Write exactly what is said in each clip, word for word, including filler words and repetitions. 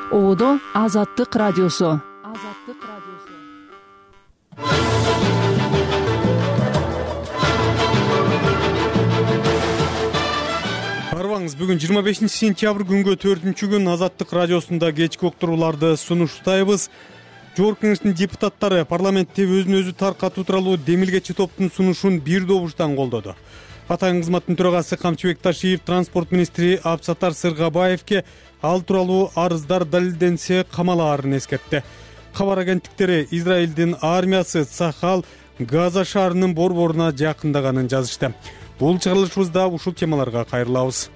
Оодо Азаттык радиосу. Азаттык радиосу. Арбаңыз, бүгүн жыйырма бешинчи сентябрь күнгө төртүнчү күн Азаттык радиосунда кечки уктурууларды сунуштайбыз. Жогорку Кеңештин депутаттары парламентте өзүн өзү таркатуу тууралуу демилгечи топтун сунушун бир добуштан колдоду. Атайын кызматтын төрагасы Камчыбек Ташиев транспорт министри Абсатар Сыргабаевке ал тууралуу арыздар далилденсе камалаарын эскертти. Кабар агенттиктери Израилдин армиясы Цахал Газа шаарынын борборуна жакындаганын жазышты. Бул чыгарылышыбызда ушул темаларга кайрылабыз.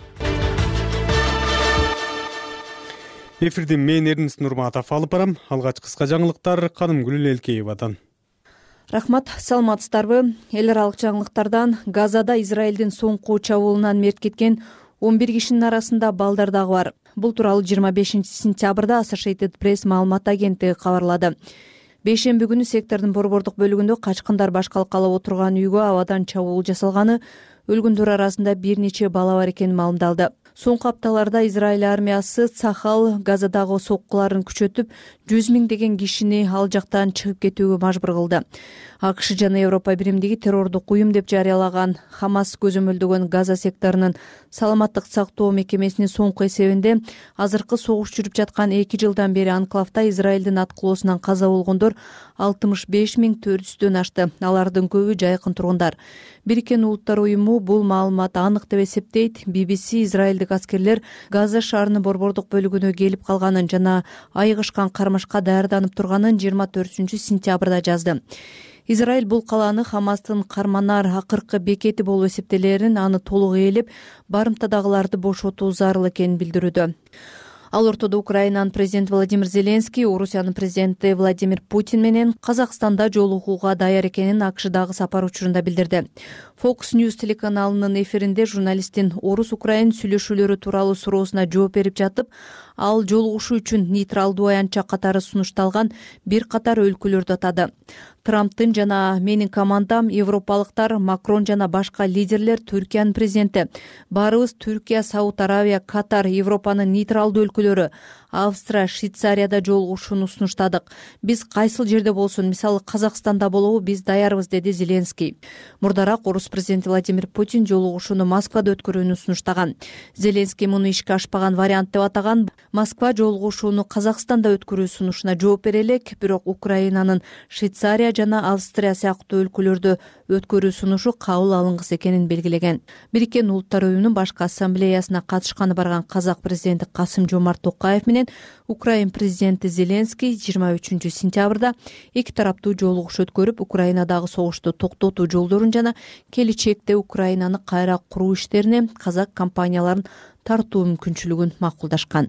Эфирди мен Эрнис Нурматов алып барам. Алгач кыска жаңылыктар Канымгүл Элкеевадан. Рахмат, саламатсыздарбы? Эл аралык жаңылыктардан Газада Израилдин соңку чабуулунан мерт кеткен он бир кишинин арасында балдар дагы бар. Бул тууралуу жыйырма бешинчи сентябрда Associated Press маалымат агенттиги кабарлады. Бейшемби күнү сектордун борбордук бөлүгүндө качкындар башкалкалап отурган үйгө абадан чабуул жасалганы, өлгөндөр арасында бир нече бала бар экени маалымдалды. Соңку апталарда Израиль армиясы Цахал Газадагы соккуларын күчөтүп, жүз миңдеген кишини ал жактан чыгып кетүүгө мажбур кылды. АКШ жана Европа биримдиги террордук уюм деп жарыялаган Хамас көзөмөлдөгөн Газа секторунун саламаттык сактоо мекемесинин соңку эсебинде азыркы согуш жүрүп жаткан эки жылдан бери анклавда Израилдин аткылоосунан каза болгондор алтымыш беш миң төрт жүздөн ашты. Алардын көбү жайкын тургундар. Бириккен Улуттар уюму бул маалымат анык деп эсептейт. би би си израилдик аскерлер Газа шаарынын борбордук бөлүгүнө келип калганын жана айыгышкан кармашка даярданып турганын жыйырма төртүнчү сентябрда жазды. Израиль бул калааны Хамастын карманар акыркы бекети болуп эсептелерин, аны толук ээлеп, барымтадагыларды бошотуу зарыл экенин билдирүүдө. Ал ортодо Украинанын президенти Владимир Зеленский, Орусиянын президенти Владимир Путин менен Казакстанда жолугууга даяр экенин АКШдагы сапар учурунда билдирди. Fox News телеканалынын эфиринде журналисттин Орус-Украин сүйлөшүүлөрү тууралуу суроосуна жооп берип жатып, ал жолугушуу үчүн нейтралдуу аянтча катары сунушталган бир катар өлкөлөрдү атады. Трамптын жана менин командам, европалыктар, Макрон жана башка лидерлер, Түркиянын президенти, баарыбыз Түркия, Сауд Аравия, Катар, Европанын нейтралдуу өлкөлөрү, Австрия, Швейцарияда жолугушууну сунуштадык. Биз кайсыл жерде болсун, мисалы Казакстанда болобу, биз даярбыз, деди Зеленский. Мурдараак Орус президенти Владимир Путин жолугушууну Москвада өткөрүүнү сунуштаган. Зеленский муну ишке ашпаган вариант деп атаган. Москва жолугушууну Казакстанда өткөрүү сунушуна жооп бере элек, бирок Украинанын Швейцария жана Австрия сыяктуу өлкөлөрдө өткөрүү сунушу кабыл алынгыс экенин белгилеген. Бириккен Улуттар уюмунун башкы ассамблеясына катышканы барган казак президенти Касым-Жомарт Токаев менен Украин президенти Зеленский жыйырма үчүнчү сентябрда эки тараптуу жолугуш өткөрүп, Украинадагы согушту токтотуу жолдорун жана келечекте Украинаны кайра куруу иштерине казак компанияларын тартуу мүмкүнчүлүгүн макулдашкан.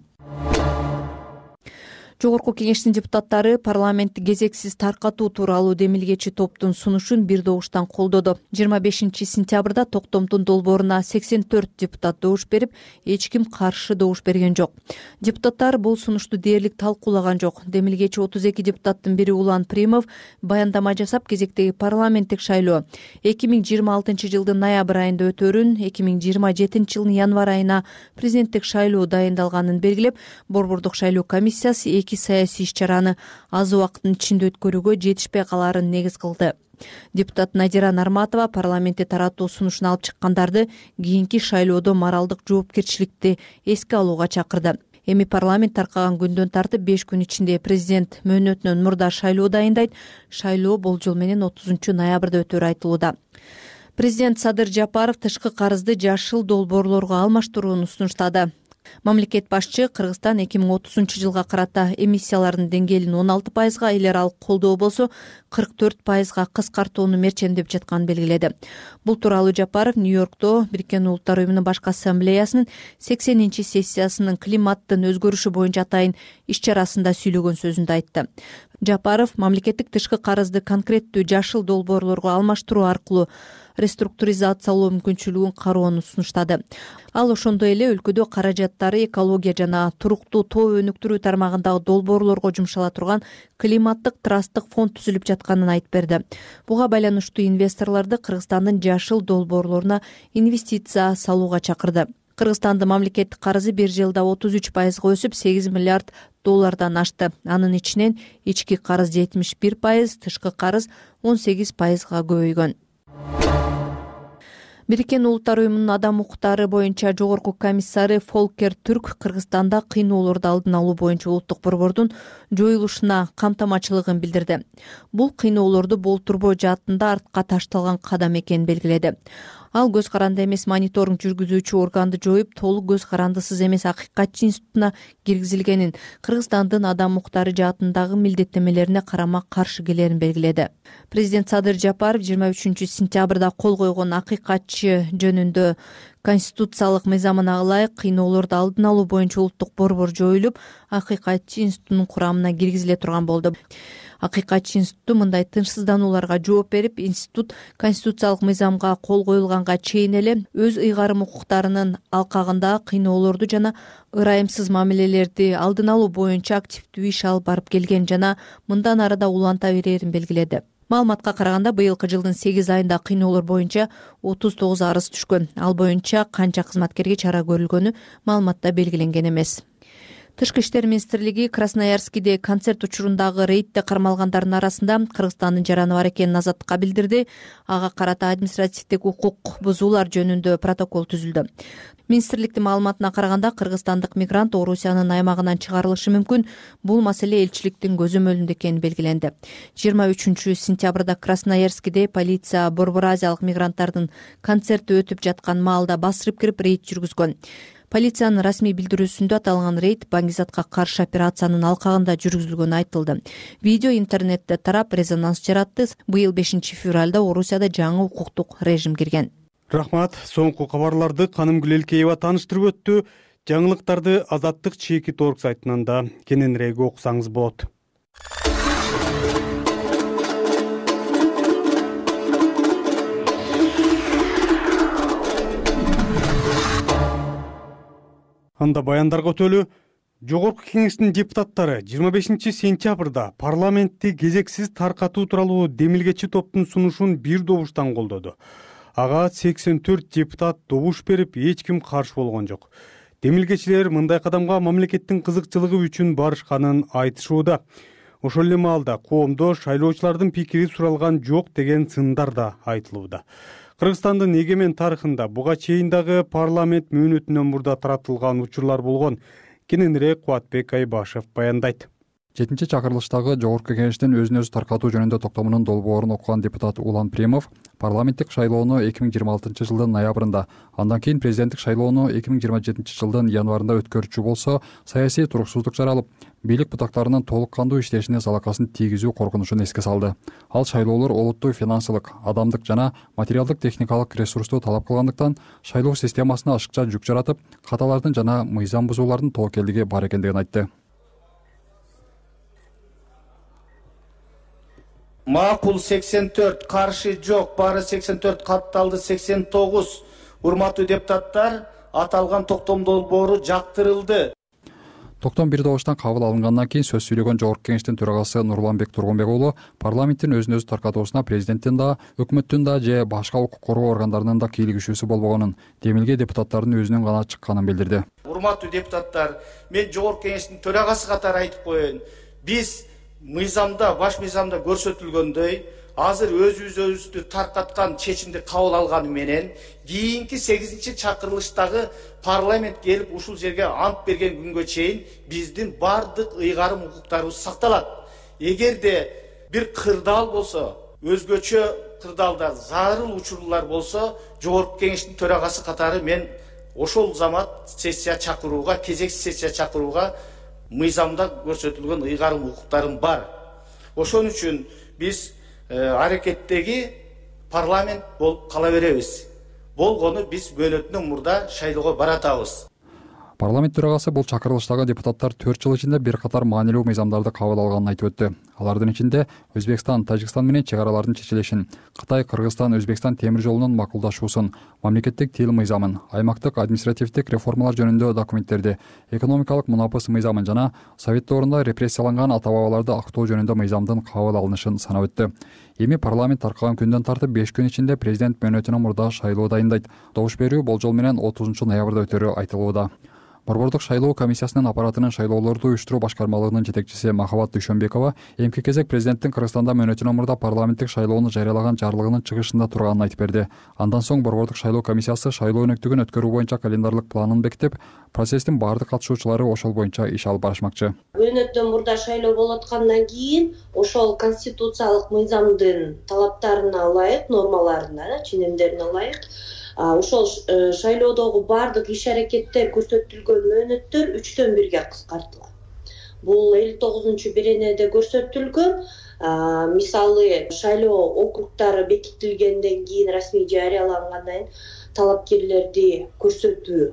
Жогорку Кеңештин депутаттары парламентти кезексиз таркатуу тууралуу демилгечи топтун сунушун бир добуштан колдоду. жыйырма бешинчи сентябрда токтомдун долбооруна сексен төрт депутат добуш берип, эч ким каршы добуш берген жок. Депутаттар бул сунушту дээрлик талкуулаган жок. Демилгечи отуз эки депутаттын бири Улан Примов баяндама жасап, кезектеги парламенттик шайлоо эки миң жыйырма алтынчы жылдын ноябрь айында өтөрүн, эки миң жыйырма жетинчи жылдын январь айына президенттик шайлоо дайындалганын белгилеп, борбордук шайлоо комиссиясы эки саясий иш-чараны аз убакыттын ичинде өткөрүүгө жетишпей калаарын негиз кылды. Депутат Надира Нарматова парламентте таратуу сунушун алып чыккандарды кийинки шайлоодо моралдык жоопкерчиликти эске алууга чакырды. Эми парламент таркаган күндөн тартып беш күн ичинде президент мөөнөтүнөн мурда шайлоо дайындайт. Шайлоо болжол менен отузунчу ноябрда өтөрү айтылууда. Президент Садыр Жапаров тышкы карызды жашыл долбоорлорго алмаштырууну сунуштады. Мамлекет башчы Кыргызстан эки миң отузунчу жылга карата эмиссиялардын деңгээлин он алты пайызга, эл аралык колдоо болсо кырк төрт пайызга кыскартууну мерчендеп жатканын белгиледи. Бул тууралуу Жапаров Нью-Йоркто Бириккен Улуттар уюмунун башкы ассамблеясынын сексенинчи сессиясынын климаттын өзгөрүшү боюнча атайын иш-чарасында сүйлөгөн сөзүндө айтты. Жапаров мамлекеттик тышкы карызды конкреттүү жашыл долбоорлорго алмаштыруу аркылуу реструктуризациялоо мүмкүнчүлүгүн кароону сунуштады. Ал ошондой эле өлкөдө каражаттары экология жана туруктуу тоо өнүктүрүү тармагындагы долбоорлорго жумшала турган климаттык трасттык фонд түзүлүп жатканын айтып берди. Буга байланыштуу инвесторлорду Кыргызстандын жашыл долбоорлоруна инвестиция салууга чакырды. Кыргызстандын мамлекеттик карызы бир жылда отуз үч пайызга өсүп, сегиз миллиард доллардан ашты. Анын ичинен ички карыз жетимиш бир пайыз, тышкы карыз он сегиз пайызга көбөйгөн. Бириккен Улуттар уюмунун адам укуктары боюнча жогорку комиссары Фолкер Түрк Кыргызстанда кыйноолорду алдын алуу боюнча улуттук борбордун жоюлушуна камтамачылыгын билдирди. Бул кыйноолорду болтурбоо жаатында артка ташталган кадам экенин белгиледи. Ал көз каранды эмес мониторинг жүргүзүүчү органды жоюп, толук көз карандысыз эмес акыйкатчы институтуна киргизилгенин, Кыргызстандын адам укуктары жаатындагы милдеттенмелерине карама каршы келерин белгиледи. Президент Садыр Жапаров жыйырма үчүнчү сентябрда кол койгон акыйкатчы жөнүндө конституциялык мыйзамына ылайык кыйноолорду алдын алуу боюнча улуттук борбор жоюлуп, акыйкатчы институтунун курамына киргизиле турган болду. Акыйкатчы институту мындай тынчсызданууларга жооп берип, институт конституциялык мыйзамга кол коюлганга чейин эле өз ыйгарым укуктарынын алкагындагы кыйноолорду жана ырайымсыз мамилелерди алдын алуу боюнча активдүү иш алып барып келген жана мындан ары да уланта берерин белгиледи. Маалыматка караганда, быйылкы жылдын сегиз айында кыйноолор боюнча отуз тогуз арыз түшкөн. Ал боюнча канча кызматкерге чара көрүлгөнү маалыматта белгиленген эмес. Тышкы иштер министрлиги Красноярскиде концерт учурундагы рейдте кармалгандардын арасында Кыргызстандын жараны бар экенин Азаттыкка билдирди. Ага карата административдик укук бузуулар жөнүндө протокол түзүлдү. Министрликтин маалыматына караганда, кыргызстандык мигрант Орусиянын аймагынан чыгарылышы мүмкүн. Бул маселе элчиликтин көзөмөлүндө экени белгиленди. жыйырма үчүнчү сентябрда Красноярскиде полиция Борбор Азиялык мигранттардын концерти өтүп жаткан маалда басырып кирип рейд жүргүзгөн. Полициянын расмий билдирүүсүндө аталган рейд баңгизатка каршы операциянын алкагында жүргүзүлгөнү айтылды. Видео интернетте тарап резонанс жаратты. Быйыл бешинчи февралда Орусияда жаңы укуктук режим кирген. Рахмат. Соңку кабарларды Каным Гүлелкеева тааныштырып өттү. Жаңылыктарды Азаттык чеки торг сайтынан да кененирээк окусаңыз болот. Анда баяндарга өтөлү. Жогорку кеңештин депутаттары жыйырма бешинчи сентябрда парламентти кезексиз таркатуу тууралуу демилгечи топтун сунушун бир добуштан колдоду. Ага сексен төрт депутат добуш берип, эч ким каршы болгон жок. Демилгечилер мындай кадамга мамлекеттин кызыкчылыгы үчүн барышканын айтышууда. Ошол эле маалда коомдо шайлоочулардын пикири суралган жок деген сындар да айтылууда. Кыргызстандын эгемен тарыхында буга чейин дагы парламент мөөнөтүнөн мурда таратылган учурлар болгон. Кененирээк Кубатбек Айбашев баяндайт. жетинчи чакырылыштагы жогорку кеңештин өзүн өзү таркатуу жөнүндө токтомунун долбоорун окуган депутат Улан Примов парламенттик шайлоону эки миң жыйырма алтынчы жылдын ноябрында, андан кийин президенттик шайлоону эки миң жыйырма жетинчи жылдын январында өткөрчү болсо, саясий туруксуздук жаралып, бийлик бутактарынын толук кандуу иштешине залакасын тийгизүү коркунучун эске салды. Ал шайлоолор олуттуу финансылык, адамдык жана материалдык техникалык ресурсту талап кылгандыктан шайлоо системасына ашыкча жүк жаратып, каталардын жана мыйзам бузуулардын тобокелдиги бар экендигин айтты. Макул сексен төрт, каршы жок, бары сексен төрт, катталды сексен тогуз. Урматтуу депутаттар, аталган токтом долбоору жактырылды. Токтом бир добуштан кабыл алынгандан кийин сөз сүйлөгөн жогорку кеңештин төрагасы Нурланбек Тургунбек уулу парламенттин өзүн өзү таркатуусуна президенттин да, өкмөттүн да же башка укук коргоо органдарынын да кийлигишүүсү болбогонун, демилге депутаттардын өзүнүн гана чыкканын билдирди. Урматтуу депутаттар, мен жогорку кеңештин төрагасы катары айтып коеюн. Биз мыйзамда, баш мыйзамда көрсөтүлгөндөй, азыр өзүбүз өзүбүздү таркаткан чечимди кабыл алганы менен кийинки сегизинчи чакырылыштагы парламент келип ушул жерге ант берген күнгө чейин биздин бардык ыйгарым укуктарыбыз сакталат. Эгерде бир кырдаал болсо, өзгөчө кырдаалдар, зарыл учурлар болсо, жогорку кеңештин төрагасы катары мен ошол замат сессия чакырууга, кезексиз сессия чакырууга мыйзамда көрсөтүлгөн ыйгарым укуктарым бар. Ошон үчүн биз аракеттеги парламент болуп кала беребиз. Болгону биз мөөнөтүнөн мурда шайлоого баратабыз. Парламент төрагасы бул чакырылыштагы депутаттар төрт жыл ичинде бир катар маанилүү мыйзамдарды кабыл алганын айтып өттү. Алардын ичинде Өзбекстан, Тажикстан менен чек аралардын чечилишин, Кытай, Кыргызстан, Өзбекстан темир жолунун макулдашуусун, мамлекеттик тил мыйзамын, аймактык административдик реформалар жөнүндө документтерди, экономикалык мунапыс мыйзамын жана Совет доорунда репрессияланган ата-бабаларды актоо жөнүндө мыйзамдын кабыл алынышын санап өттү. Эми парламент таркаган күндөн тартып беш күн ичинде президент мөөнөтүнөн мурда шайлоо дайындайт. Добуш берүү болжол менен отузунчу ноябрда өтөрү айтылууда. Борбордук шайлоо комиссиясынын аппаратынын шайлоолорду уюштуруу башкармалыгынын жетекчиси Махабат Дүйшөнбекова эмки кезек президенттин Кыргызстанда мөөнөтүнөн мурда парламенттик шайлоону жарыялаган жарлыгынын чыгышында турганын айтып берди. Андан соң Борбордук шайлоо комиссиясы шайлоо өнөктүгүн өткөрүү боюнча календарлык планын бекитип, процесстин баардык катышуучулары ошол боюнча иш алып барышмакчы. Мөөнөттөн мурда шайлоо болуп аткандан кийин ошол конституциялык мыйзамдын талаптарына ылайык, нормаларына, ченемдерине ылайык ошол шайлоодогу баардык иш-аракеттер көрсөтүлгөн мөөнөттөр үчтөн бирге кыскартылат. Бул элүү тогузунчу беренеде көрсөтүлгөн. Мисалы шайлоо округдары бекитилгенден кийин, расмий жарыялангандан кийин талапкерлерди көрсөтүү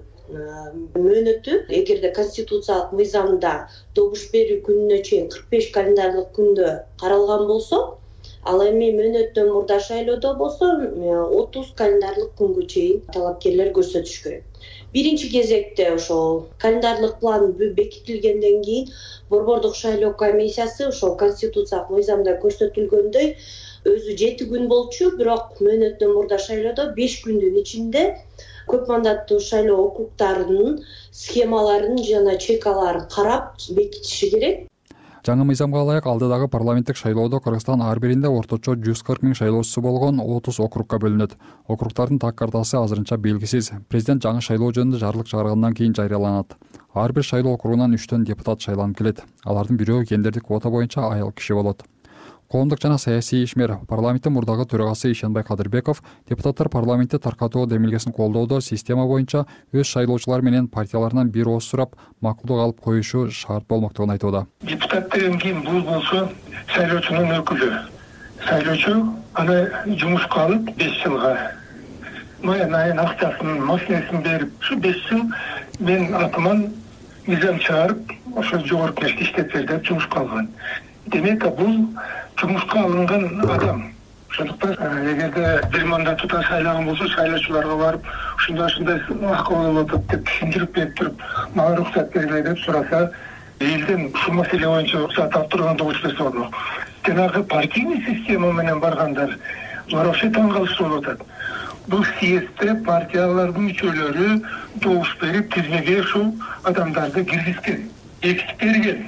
мөөнөтү эгерде конституциялык мыйзамда добуш берүү күнүнө чейин кырк беш календарлык күндө каралган болсо, ал эми мөөнөттөн мурда шайлоодо болсо отуз календарлык күнгө чейин талапкерлер көрсөтүш керек. Биринчи кезекте ошол календарлык план бекитилгенден кийин Борбордук шайлоо комиссиясы ошол конституциялык мыйзамда көрсөтүлгөндөй өзү жети күн болчу, бирок мөөнөттөн мурда шайлоодо беш күндүн ичинде көп мандаттуу шайлоо округдарынын схемаларын жана чекаларын карап бекитиши керек. Жаңы мыйзамга ылайык алдыдагы парламенттик шайлоодо Кыргызстан ар биринде орточо жүз кырк миң шайлоочусу болгон отуз округга бөлүнөт. Округдардын так картасы азырынча белгисиз. Президент жаңы шайлоо жөнүндө жарлык чыгаргандан кийин жарыяланат. Ар бир шайлоо округунан үчтөн депутат шайланып келет. Алардын бирөө гендердик квота боюнча айыл киши болот. Коомдук жана саясий ишмер, парламенттин мурдагы төрагасы Ишенбай Кадырбеков депутаттар парламентти таркатуу демилгесин колдоодо система боюнча өз шайлоочулары менен партияларынан бир ооз сурап, макулдук алып коюшу шарт болмоктугун айтууда. Депутаттардан кийин бул болсо шайлоочунун өкүлү. Шайлоочу аны жумушка алып беш жылга майын айын акчасын, машинесин берип, ушу беш жыл мен атыман мыйзам чыгарып, ошо жогорку кеңеште иштеп бер деп жумушка алган. Демек, бул жумушка алынган адам. Ошондуктан эгерде бир мандаттуу шайлаган болсо, шайлоочуларга барып, ушундай ушундай акыбал болуп атат деп түшүндүрүп берип туруп, мага уруксат бергиле деп сураса, элден ушул маселе боюнча уруксат алып турганда болуп берсе болот. Жанагы партийный система менен баргандар вообще таң калыштуу болуп атат. Бул съездде партиялардын мүчөлөрү добуш берип, тизмеге ушул адамдарды киргизген, бекитип берген.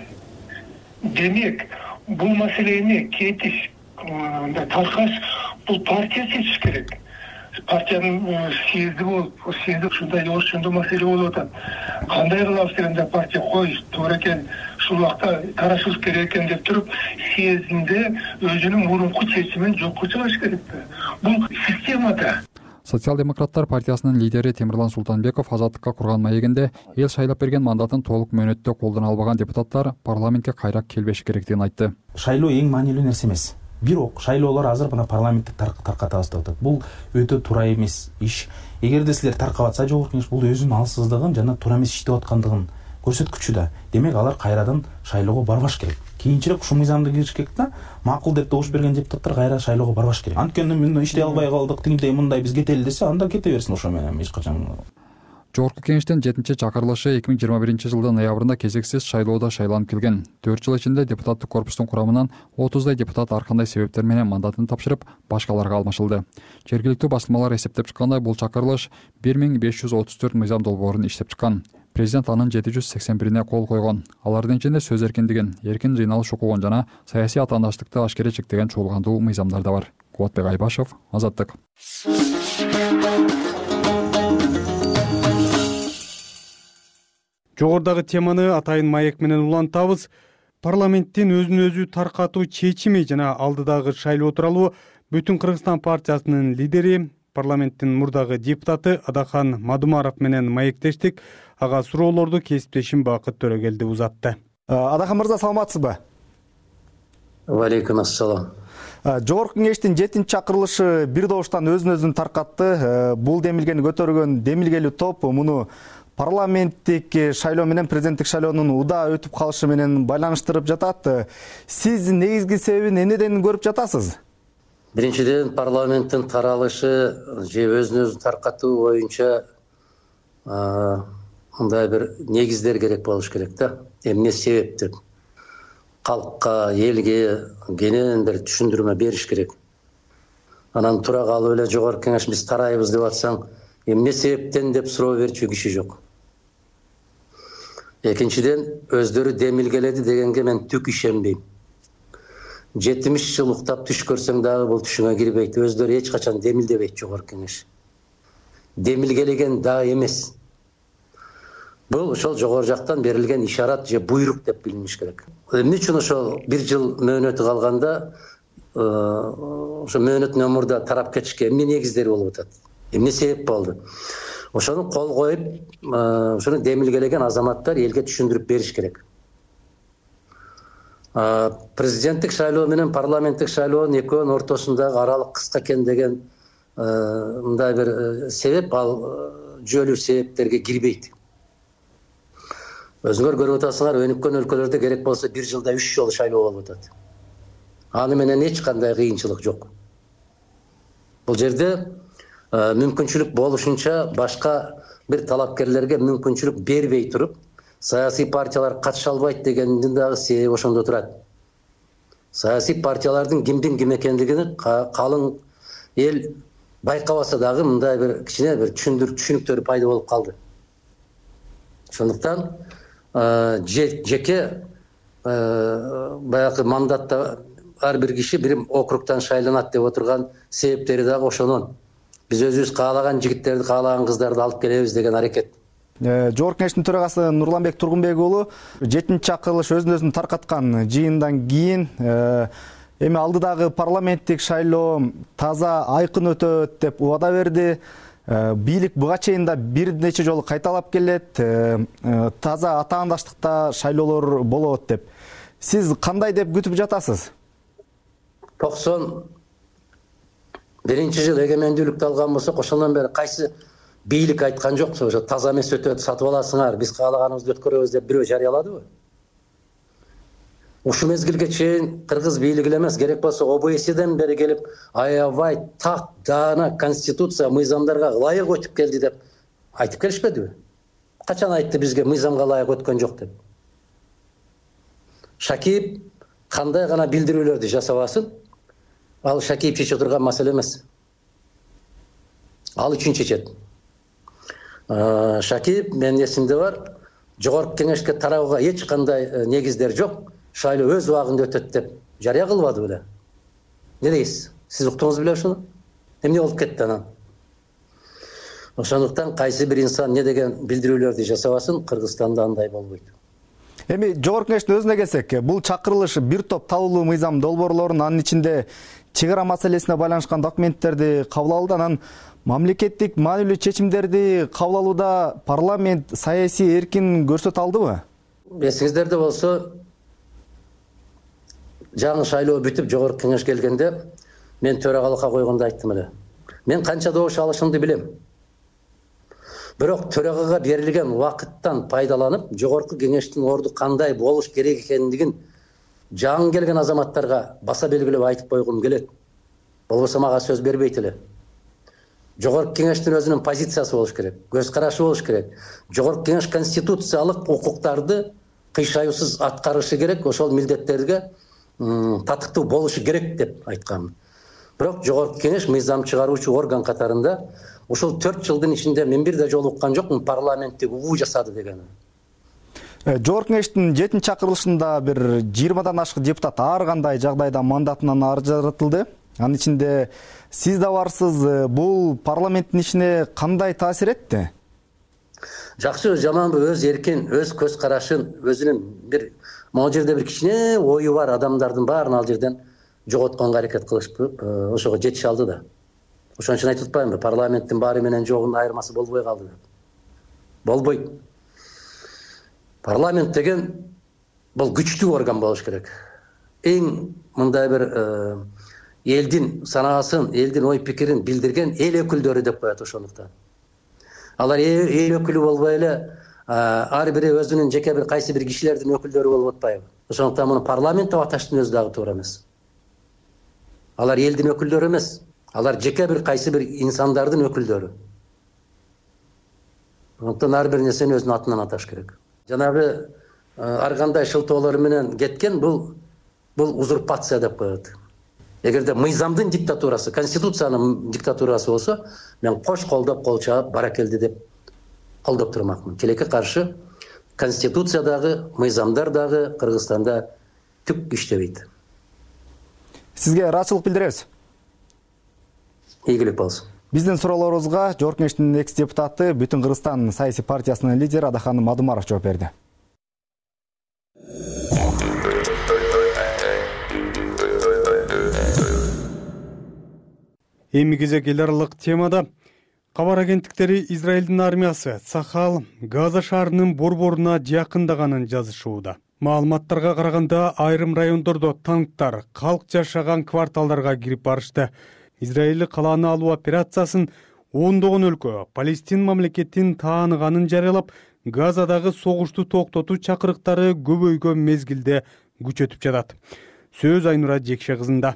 Демек, бул маселени кетиш, таркаш, бул партия чечиш керек. Партиянын съезди болуп, съезди ушундай ошондой маселе болуп атат. Кандай кылабыз дегенде партия кой, туура экен, ушул убакта тарашыш керек экен деп туруп, съездинде өзүнүн мурунку чечимин жокко чыгарыш керек. Бул системада. Социал-демократтар партиясынын лидери Темирлан Султанбеков азаттыкка курган маегинде эл шайлап берген мандатын толук мөөнөттө колдоно албаган депутаттар парламентке кайра келбеши керектигин айтты. Шайлоо эң маанилүү нерсе эмес. Бирок шайлоолор азыр мына парламентти таркатабыз деп атат. Бул өтө туура эмес иш. Эгерде силер таркап атса жогорку кеңеш бул өзүнүн алсыздыгын жана туура эмес иштеп аткандыгын көрсөткүчү да. Демек алар кайрадан шайлоого барбаш керек. Кийинчерээк ушул мыйзамды кириш керек да, макул деп добуш берген депутаттар кайра шайлоого барбаш керек. Анткени мен иштей албай калдык, тигиндей мындай биз кетели десе, анда кете берсин ошо менен эч качан. Жогорку кеңештин жетинчи чакырылышы эки миң жыйырма биринчи жылдын ноябрында кезексиз шайлоодо шайланып келген. төрт жыл ичинде депутаттык корпустун курамынан отуздай депутат ар кандай себептер менен мандатын тапшырып, башкаларга алмашылды. Жергиликтүү басылмалар эсептеп чыккандай, бул чакырылыш бир миң беш жүз отуз төрт мыйзам долбоорун иштеп чыккан. Президент анын жети жүз сексен бирине кол койгон. Алардын ичинде сөз эркиндигин, эркин жыйналыш укугун жана саясий атаандаштыкты ашкере чектеген чуулгандуу мыйзамдар да бар. Кубатбек Айбашев, Азаттык. Жогордагы теманы атайын маек менен улантабыз. Парламенттин өзүн өзү таркатуу чечими жана алдыдагы шайлоо тууралуу Бүтүн Кыргызстан партиясынын лидери, парламенттин мурдагы депутаты Адахан Мадумаров менен маектештик. Ага суроолорду кесиптешим Бакыт Төрөгелди узатты. Адахан мырза, саламатсызбы? Валейкум ассалам. Жогорку кеңештин жетинчи чакырылышы бир добуштан өзүн өзүн таркатты. Бул демилгени көтөргөн демилгелүү топ муну парламенттик шайлоо менен президенттик шайлоонун уда өтүп калышы менен байланыштырып жатат. Сиз негизги себебин эмнеден көрүп жатасыз? Биринчиден, парламенттин таралышы же өзүн өзү таркатуу боюнча мындай бир негиздер керек болуш керек да. Эмне себеп деп калкка, элге кенен бир түшүндүрмө бериш керек. Анан тура калып эле жогорку кеңеш биз тарайбыз деп атсаң, эмне себептен деп суроо берчү киши жок. Экинчиден өздөрү демилгеледи дегенге мен түк ишенбейм. жетимиш жыл уктап түш көрсөң дагы бул түшүңө кирбейт. Өздөрү эч качан демилдебейт жогорку кеңеш. Демилгелеген дагы эмес. Бул ошол жогору жактан берилген ишарат же буйрук деп билиниш керек. Эмне үчүн ошол бир жыл мөөнөтү калганда ошо мөөнөт номурда тарап кетишке эмне негиздери болуп атат? Эмне себеп болду? Ошону кол коюп, ошону демилгелеген азаматтар элге түшүндүрүп бериш керек. Президенттик шайлоо менен парламенттик шайлоонун экөөнүн ортосундагы аралык кыска экен деген мындай бир себеп, ал жүйөлүү себептерге кирбейт. Өзүңөр көрүп атасыңар, өнүккөн өлкөлөрдө керек болсо бир жылда үч жолу шайлоо болуп атат. Аны менен эч кандай кыйынчылык жок. Бул жерде мүмкүнчүлүк болушунча башка бир талапкерлерге мүмкүнчүлүк бербей туруп, саясий партиялар катыша албайт дегендин дагы себеби ошондо турат. Саясий партиялардын кимдин ким экендигин калың эл байкабаса дагы мындай бир кичине бир түшүнүктөр пайда болуп калды. Ошондуктан жеке баягы мандатта ар бир киши бир округтан шайланат деп отурган себептери дагы ошонун. Биз өзүбүз каалаган жигиттерди, каалаган кыздарды алып келебиз деген аракет. Жогорку кеңештин төрагасы Нурланбек Тургунбек уулу жетинчи чакырылыш өзүн өзүн таркаткан жыйындан кийин эми алдыдагы парламенттик шайлоо таза айкын өтөт деп убада берди. Бийлик буга чейин да бир нече жолу кайталап келет. Таза атаандаштыкта шайлоолор болот деп. Сиз кандай деп күтүп жатасыз? токсон биринчи жыл эгемендүүлүктү алган болсок, ошондон бери кайсы бийлик айткан жок, ошо таза эмес өтөт, сатып аласыңар, биз каалаганыбызды өткөрөбүз деп бирөө жарыяладыбы? Ушул мезгилге чейин кыргыз бийлиги эле эмес, керек болсо О Б Сден бери келип, аябай так, даана конституция мыйзамдарга ылайык өтүп келди деп айтып келишпедиби? Качан айтты бизге мыйзамга ылайык өткөн жок деп? Шакиев кандай гана билдирүүлөрдү жасабасын, ал Шакиев чече турган маселе эмес. Ал үчүн чечет. Шакиев, менин эсимде бар, жогорку кеңешке тарабыга эч кандай негиздер жок, шайлоо өз убагында өтөт деп жарыя кылбады беле? Не дейсиз? Сиз уктуңуз беле ушуну? Эмне болуп кетти анан? Ошондуктан кайсы бир инсан не деген билдирүүлөрдү жасабасын, Кыргызстанда андай болбойт. Эми жогорку кеңештин өзүнө келсек, бул чакырылыш бир топ талуулуу мыйзам долбоорлорун, анын ичинде чек ара маселесине байланышкан документтерди кабыл алды. Анан мамлекеттик маанилүү чечимдерди кабыл алууда парламент саясий эркин көрсөтө алдыбы? Эсиңиздерде болсо, жаңы шайлоо бүтүп жогорку кеңеш келгенде мен төрагалыкка койгондо айттым эле. Мен канча добуш алышымды билем. Бирок төрагага берилген убакыттан пайдаланып, жогорку кеңештин орду кандай болуш керек экендигин жаңы келген азаматтарга баса белгилеп айтып койгум келет. Болбосо мага сөз бербейт эле. Жогорку кеңештин өзүнүн позициясы болуш керек, көз карашы болуш керек. Жогорку кеңеш конституциялык укуктарды кыйшаюусуз аткарышы керек, ошол милдеттерге татыктуу болушу керек деп айткам. Бирок жогорку кеңеш мыйзам чыгаруучу орган катарында ушул төрт жылдын ичинде мен бир да жолу уккан жокмун парламентте угуу жасады дегени. Жогорку кеңештин жетинчи чакырылышында бир жыйырмадан ашык депутат ар кандай жагдайда мандатынан ажыратылды. Анын ичинде сиз да барсыз. Бул парламенттин ишине кандай таасир этти? Жакшы, жаманбы, өз эркин, өз көз карашын, өзүнүн бир могу жерде бир кичине ою бар адамдардын баарын ал жерден жоготконго аракет кылышып, ошого жетише алды да. Ошон үчүн айтып атпаймынбы, парламенттин баары менен жогунун айырмасы болбой калды деп. Болбойт. Парламент деген бул күчтүү орган болуш керек. Эң мындай бир элдин санаасын, элдин ой пикирин билдирген эл өкүлдөрү деп коет ошондуктан. Алар эл өкүлү болбой эле ар бири өзүнүн жеке бир кайсы бир кишилердин өкүлдөрү болуп атпайбы? Ошондуктан муну парламент деп аташтын өзү дагы туура эмес. Алар элдин өкүлдөрү эмес. Алар жеке бир кайсы бир инсандардын өкүлдөрү. Ошондуктан ар бир нерсени өзүнүн атынан аташ керек. Жанагы ар кандай шылтоолор менен кеткен бул бул узурпация деп коет. Эгерде мыйзамдын диктатурасы, конституциянын диктатурасы болсо, мен кош колдоп кол чаап баракелди деп колдоп турмакмын. Тилекке каршы конституциядагы мыйзамдар дагы Кыргызстанда түк иштебейт. Сизге ыраачылык билдиребиз. Ийгилик болсун. Биздин суроолорубузга Жогорку Кеңештин экс депутаты, Бүтүн Кыргызстан саясий партиясынын лидери Адаханым Мадумаров жооп берди. Эми кезек эл аралык темада кабар агенттиктери Израилдин армиясы Цахал Газа шаарынын борборуна жакындаганын жазышууда. Маалыматтарга караганда айрым райондордо танктар калк жашаган кварталдарга кирип барышты. Израиль калааны алуу операциясын ондогон өлкө Палестин мамлекетин тааныганын жарыялап, Газадагы согушту токтотуу чакырыктары көбөйгөн мезгилде күчөтүп жатат. Сөз Айнура Жекше кызында.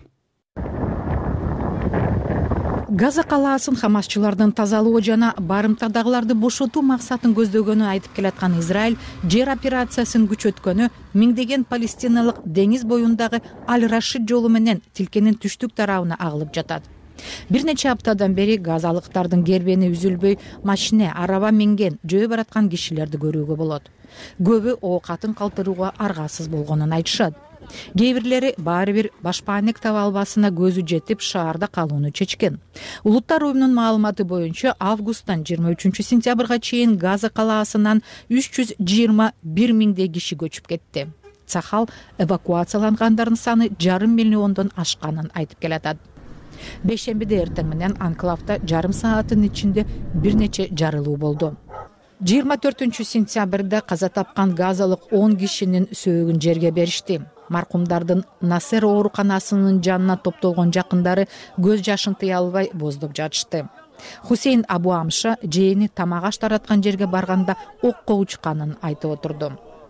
Газа калаасын хамасчылардын тазалоо жана барымтадагыларды бошотуу максатын көздөгөнү айтып келаткан Израиль жер операциясын күчөткөнү миңдеген палестиналык деңиз боюндагы Аль-Рашид жолу менен тилкенин түштүк тарабына агылып жатат. Бир нече аптадан бери газалыктардын кербени үзүлбөй машине, араба минген, жөө бараткан кишилерди көрүүгө болот. Көбү оокатын калтырууга аргасыз болгонун айтышат. Кээ бирлери баары бир башпаанек таба албасына көзү жетип шаарда калууну чечкен. Улуттар уюмунун маалыматы боюнча августтан жыйырма үчүнчү сентябрга чейин Газа калаасынан үч жүз жыйырма бир миңдей киши көчүп кетти. Цахал эвакуациялангандардын саны жарым миллиондон ашканын айтып келатат. Бейшембиде эртең менен анклавда жарым сааттын ичинде бир нече жарылуу болду. жыйырма төртүнчү сентябрда каза тапкан газалык он кишинин сөөгүн жерге беришти. Маркумдардын Насер ооруканасынын жанына топтолгон жакындары көз жашын тыя албай боздоп жатышты. Хусейн Абу Амша жээни тамак аш тараткан жерге барганда окко учканын айтып отурду.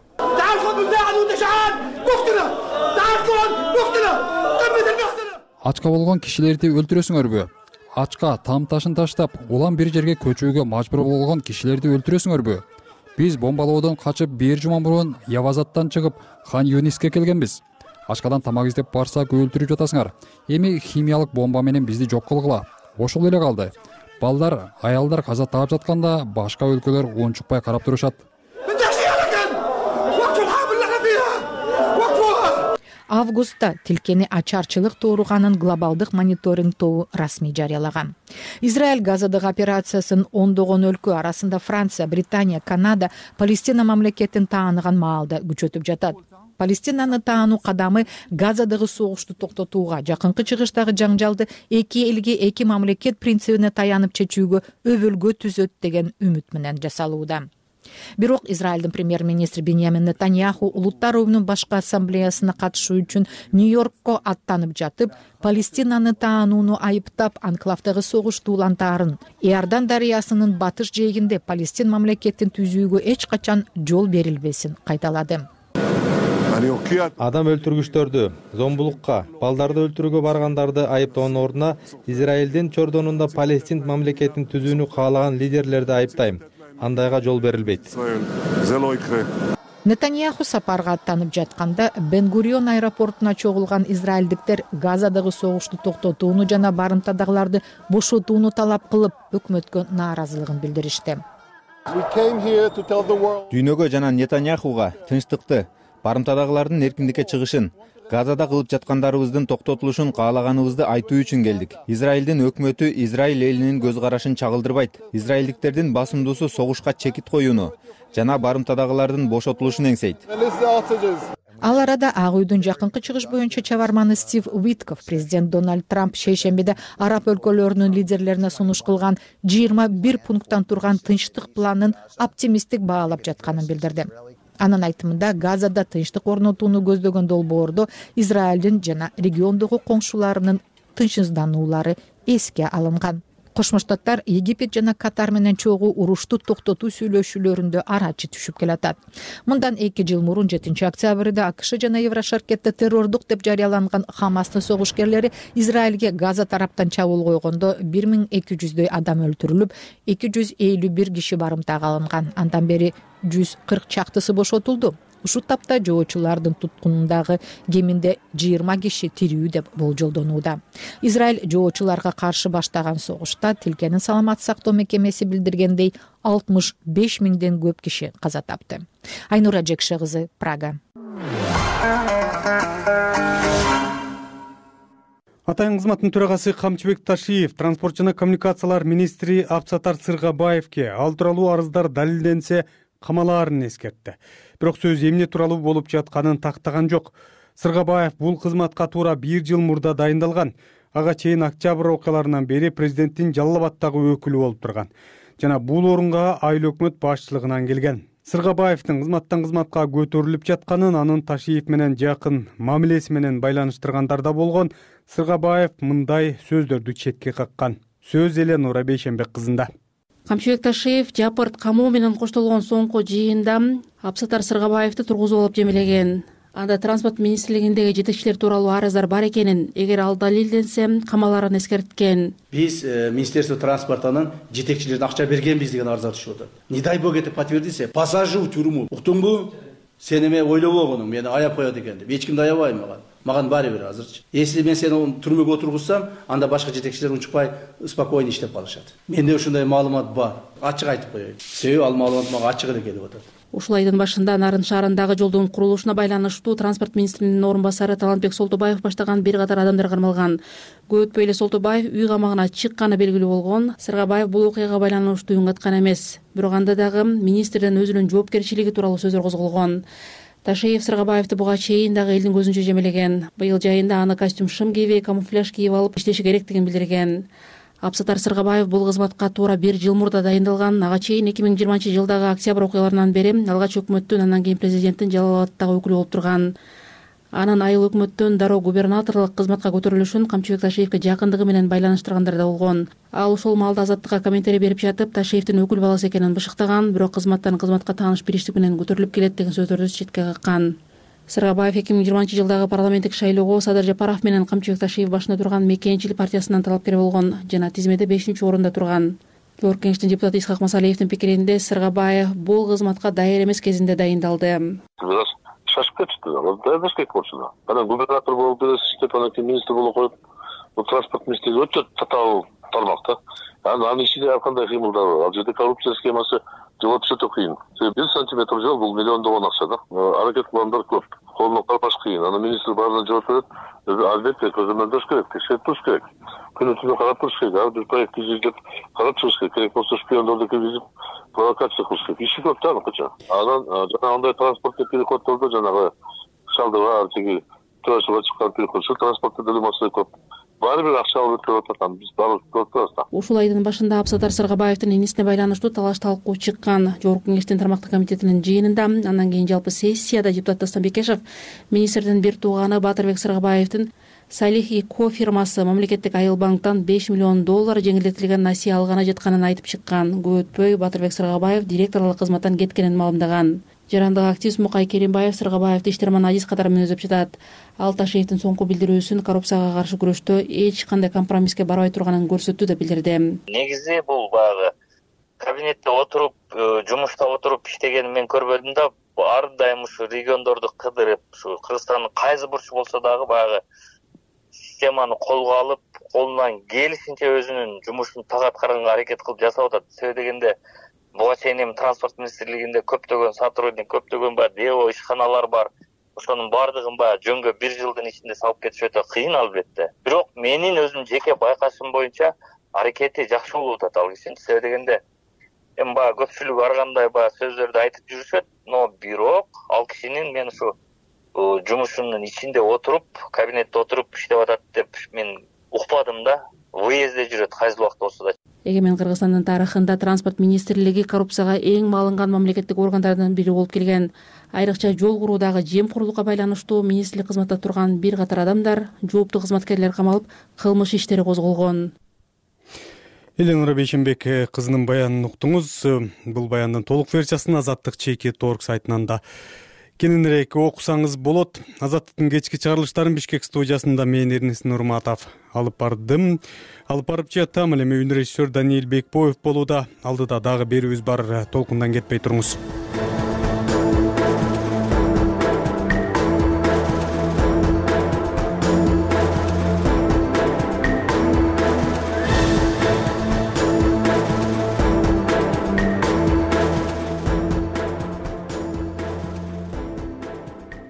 Ачка болгон кишилерди өлтүрөсүңөрбү? Ачка там ташын таштап, улам бир жерге көчүүгө мажбур болгон кишилерди өлтүрөсүңөрбү? Биз бомбалоодон качып бир жума мурун Явазаттан чыгып Хан Юниске келгенбиз. Ачкадан тамак издеп барсак өлтүрүп жатасыңар. Эми химиялык бомба менен бизди жок кылгыла. Ошол эле калды. Балдар, аялдар каза таап жатканда башка өлкөлөр унчукпай карап турушат. Августта тилкени ачарчылык тууруганын глобалдык мониторинг тобу расмий жарыялаган. Израиль Газадагы операциясын ондогон өлкө арасында Франция, Британия, Канада Палестина мамлекетин тааныган маалда күчөтүп жатат. Палестинаны таануу кадамы Газадагы согушту токтотууга, жакынкы чыгыштагы жаңжалды эки элге эки мамлекет принцибине таянып чечүүгө өбөлгө түзөт деген үмүт менен жасалууда. Бирок Израилдин премьер-министри Биньямин Нетаньяху улуттар уюмунун башкы ассамблеясына катышуу үчүн Нью-Йоркко аттанып жатып, Палестинаны таанууну айыптап, анклавдагы согушту улантаарын, Иордан дарыясынын батыш жээгинде Палестин мамлекетин түзүүгө эч качан жол берилбесин кайталады. Адам өлтүргүчтөрдү, зомбулукка, балдарды өлтүрүүгө баргандарды айыптоонун ордуна Израилдин чордонунда Палестин мамлекетин түзүүнү каалаган лидерлерди айыптайм. Андайга жол берилбейт. Нетаньяху сапарга аттанып жатканда Бен-Гурион аэропортуна чогулган израилдиктер Газадагы согушту токтотууну жана барымтадагыларды бошотууну талап кылып, өкмөткө нааразылыгын билдиришти. Дүйнөгө жана Нетаньяхуга тынчтыкты, барымтадагылардын эркиндикке чыгышын, Газада кылып жаткандарыбыздын токтотулушун каалаганыбызды айтуу үчүн келдик. Израилдин өкмөтү Израиль элинин көз карашын чагылдырбайт. Израилдиктердин басымдуусу согушка чекит коюуну жана барымтадагылардын бошотулушун эңсейт. Ал арада Ак үйдүн жакынкы чыгыш боюнча чабарманы Стив Уитков президент Дональд Трамп шейшембиде араб өлкөлөрүнүн лидерлерине сунуш кылган жыйырма бир пункттан турган тынчтык планын оптимисттик баалап жатканын билдирди. Анын айтымында Газада тынчтык орнотууну көздөгөн долбоордо Израилдин жана региондогу коңшуларынын тынчсыздануулары эске алынган. Кошмо Штаттар Египет жана Катар менен чогуу урушту токтотуу сүйлөшүүлөрүндө арачы түшүп келатат. Мындан эки жыл мурун жетинчи октябрда АКШ жана Еврошаркетте террордук деп жарыяланган Хамастын согушкерлери Израилге Газа тараптан чабуул койгондо бир миң эки жүздөй адам өлтүрүлүп, эки жүз элүү бир киши барымтага алынган. Андан бери жүз кырк чактысы бошотулду. ушул тапта жоочулардын туткунундагы кеминде жыйырма киши тирүү деп болжолдонууда. Израиль жоочуларга каршы баштаган согушта тилкенин саламаттык сактоо мекемеси билдиргендей алтымыш беш миңден көп киши каза тапты. Айнура Жекше кызы, Прага. Атайын кызматтын төрагасы Камчыбек Ташиев транспорт жана коммуникациялар министри Абсатар Сыргабаевке ал тууралуу арыздар далилденсе камалаарын эскертти. Бирок сөз эмне тууралуу болуп жатканын тактаган жок. Сыргабаев бул кызматка туура бир жыл мурда дайындалган. Ага чейин октябрь окуяларынан бери президенттин Жалал Абаддагы өкүлү болуп турган жана бул орунга айыл өкмөт башчылыгынан келген. Сыргабаевдин кызматтан кызматка көтөрүлүп жатканын анын Ташиев менен жакын мамилеси менен байланыштыргандар да болгон. Сыргабаев мындай сөздөрдү четке каккан. Сөз Эленура Бейшенбек кызында. Камчыбек Ташиев Жапырт камоо менен коштолгон соңку жыйында Абсатар Сыргабаевди тургузуп алып жемелеген. Анда транспорт министрлигиндеги жетекчилер тууралуу арыздар бар экенин, эгер ал далилденсе камаларын эскерткен. Биз Министерство транспортунун жетекчилерине акча бергенбиз деген арыздар түшүп атат. Не дай бог это подтвердится, посажу в тюрьму. Уктуңбу? Сен эме ойлобогонуң, мени аяп коет экен деп. Эч кимди аябайм мага. Маган баары бир азырчы. Если мен сени түрмөгө отургузсам, анда башка жетекчилер унчукпай спокойно иштеп калышат. Менде ушундай маалымат бар. Ачык айтып коеюн. Себеби ал маалымат мага ачык эле келип атат. Ушул айдын башында Нарын шаарындагы жолдун курулушуна байланыштуу транспорт министринин орун басары Талантбек Солтубаев баштаган бир катар адамдар кармалган. Көп өтпөй эле Солтубаев үй камагына чыкканы белгилүү болгон. Сыргабаев бул окуяга байланыштуу үн каткан эмес. Бирок анда дагы министрдин өзүнүн жоопкерчилиги тууралуу сөздөр козголгон. Ташиев Сыргабаевди буга чейин дагы элдин көзүнчө жемелеген. Быйыл жайында аны костюм шым кийип, камуфляж кийип алып иштеши керектигин билдирген. Абсатар Сыргабаев бул кызматка туура бир жыл мурда дайындалган. Ага чейин эки миң жыйырманчы жылдагы октябрь окуяларынан бери алгач өкмөттүн, андан кийин президенттин Жалал Абаддагы өкүлү болуп турган. Анын айыл өкмөттөн дароо губернаторлук кызматка көтөрүлүшүн Камчыбек Ташиевке жакындыгы менен байланыштыргандар да болгон. Ал ошол маалда Азаттыкка комментарий берип жатып, Ташиевдин өкүл баласы экенин бышыктаган, бирок кызматтан кызматка тааныш бириштик менен көтөрүлүп келет деген сөздөрдү четке каккан. Сыргабаев эки миң жыйырманчы жылдагы парламенттик шайлоого Садыр Жапаров менен Камчыбек Ташиев башында турган Мекенчил партиясынан талапкер болгон жана тизмеде бешинчи орунда турган. Жогорку кеңештин депутаты Исхак Масалиевдин пикиринде Сыргабаев бул кызматка даяр эмес кезинде дайындалды. Шашып кетишти. Даярдаш керек болчу. Анан губернатор болуп келип, анан кийин министр болуп коюп, бул транспорт министрлиги өтө татаал тармак да. Анын ичинде ар кандай кыймылдар бар. Ал жерде коррупция схемасы жылап өтө кыйын. бир сантиметр жол бул миллиондогон акча да. Аракет кылгандар көп. Колуна карпаш кыйын. Анан министр баарына жооп берет. Албетте көзөмөлдөш керек, текшерип туруш керек. Күнү түнү карап туруш керек. Ар бир проектти изилдеп карап туруш керек. Керек болсо шпиондорду киргизип провокация кылыш керек. Иши көп да аныкыча. Анан жана андай транспорттук переходдордо жанагы шалдыга тиги төрөсүгө чыккан переход, транспортто деле маселе көп. Баары бир акча алып өтүп атат. Биз баары көрүп турабыз да. Ушул айдын башында Абсатар Сыргабаевдин инисине байланыштуу талаш талкуу чыккан. Жогорку кеңештин тармактык комитетинин жыйынында, андан кийин жалпы сессияда депутат Дастан Бекешев министрдин бир тууганы Батырбек Сыргабаевдин Салих и Ко фирмасы мамлекеттик айыл банктан беш миллион доллар жеңилдетилген насие алганы жатканын айтып чыккан. Көп өтпөй Батырбек Сыргабаев директорлук кызматтан кеткенин маалымдаган. Жарандык активист Мукай Керимбаев Сыргабаевди иштерман Азиз катары менен өзөп жатат. Ал Ташиевдин соңку билдирүүсүн коррупцияга каршы күрөштө эч кандай компромисске барбай турганын көрсөттү деп билдирди. Негизи бул баягы кабинетте отуруп, жумушта отуруп иштегенин мен көрбөдүм да. Ар дайым ушу региондорду кыдырып, ушу Кыргызстандын кайсы бурчу болсо дагы баягы системаны колго алып, колунан келишинче өзүнүн жумушун так аткарганга аракет кылып жасап атат. Себеби дегенде буга чейин эми транспорт министрлигинде көптөгөн сотрудник, көптөгөн баягы део ишканалар бар. Ошонун баардыгын баягы жөнгө бир жылдын ичинде салып кетиш өтө кыйын албетте. Бирок менин өзүм жеке байкашым боюнча аракети жакшы болуп атат ал кишинин. Себеби дегенде эми баягы көпчүлүк ар кандай баягы сөздөрдү айтып жүрүшөт, но бирок ал кишинин мен ушу жумушунун ичинде отуруп, кабинетте отуруп иштеп атат деп мен укпадым да. Выездде жүрөт кайсы убакта болсо да. Эгемен Кыргызстандын тарыхында транспорт министрлиги коррупцияга эң малынган мамлекеттик органдардын бири болуп келген. Айрыкча жол куруудагы жемкурлукка байланыштуу министрлик кызматта турган бир катар адамдар, жооптуу кызматкерлер камалып, кылмыш иштери козголгон. Эленура Бейшенбек кызынын баянын уктуңуз. Бул баяндын толук версиясын Азаттык чеки торг сайтынан да кененирээк окусаңыз болот. Азаттыктын кечки чыгарылыштарын Бишкек студиясында мен Эрнис Нурматов алып бардым. Алып барып жатам. Эми үн режиссер Даниил Бекбоев болууда. Алдыда дагы берүүбүз бар. Толкундан кетпей туруңуз.